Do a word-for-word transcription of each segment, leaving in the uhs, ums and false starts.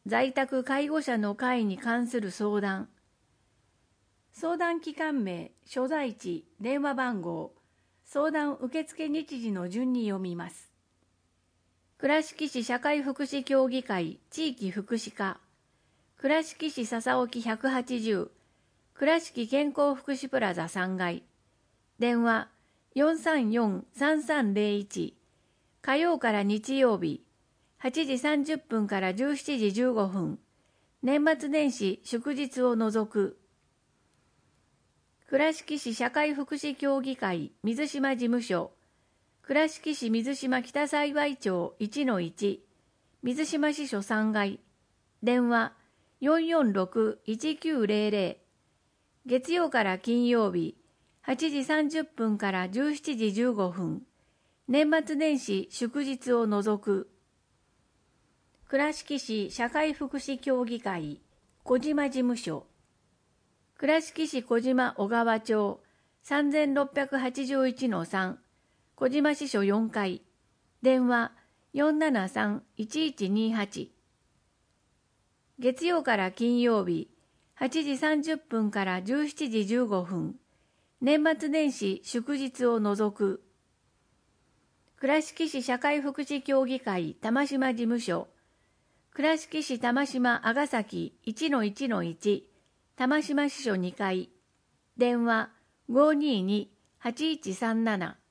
在宅介護者の会に関する相談。相談機関名、所在地、電話番号、相談受付日時の順に読みます。倉敷市社会福祉協議会地域福祉課、倉敷市笹沖ひゃくはちじゅう、倉敷健康福祉プラザさんがい、電話 よんさんよんさんさんゼロいち、火曜から日曜日、はちじさんじゅっぷんからじゅうしちじじゅうごふん、年末年始祝日を除く。倉敷市社会福祉協議会水島事務所、倉敷市水島北幸町 いちのいち、水島支所さんがい、電話 よんよんろくいちきゅうゼロゼロ、月曜から金曜日、はちじさんじゅっぷんからじゅうしちじじゅうごふん、年末年始祝日を除く。倉敷市社会福祉協議会小島事務所、倉敷市小島小川町 さんろっぴゃくはちじゅういちのさん、小島支所よんかい、電話 よんななさんいちいちにはち。月曜から金曜日、はちじさんじゅっぷんからじゅうしちじじゅうごふん、年末年始祝日を除く。倉敷市社会福祉協議会玉島事務所、倉敷市玉島阿賀崎 いちのいちのいち、玉島支所にかい、電話 ごーにーにーはちいちさんなな。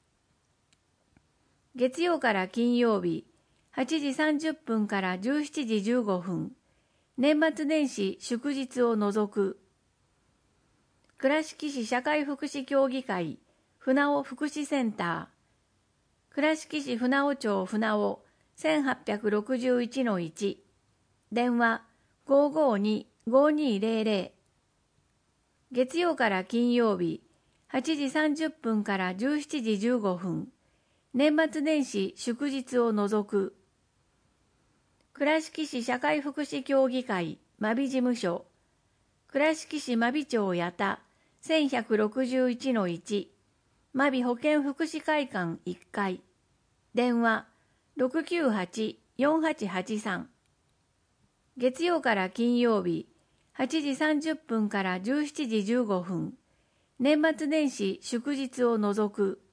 月曜から金曜日、はちじさんじゅっぷんからじゅうしちじじゅうごふん、年末年始祝日を除く。倉敷市社会福祉協議会船尾福祉センター、倉敷市船尾町船尾 せんはっぴゃくろくじゅういちのいち、電話 ごーごーにーごーにーゼロゼロ。月曜から金曜日、はちじさんじゅっぷんからじゅうしちじじゅうごふん、年末年始祝日を除く。倉敷市社会福祉協議会真備事務所、倉敷市真備町八田 せんひゃくろくじゅういちのいち、真備保健福祉会館いっかい、電話 ろくきゅうはちよんはちはちさん。月曜から金曜日、はちじさんじゅっぷんからじゅうしちじじゅうごふん、年末年始祝日を除く。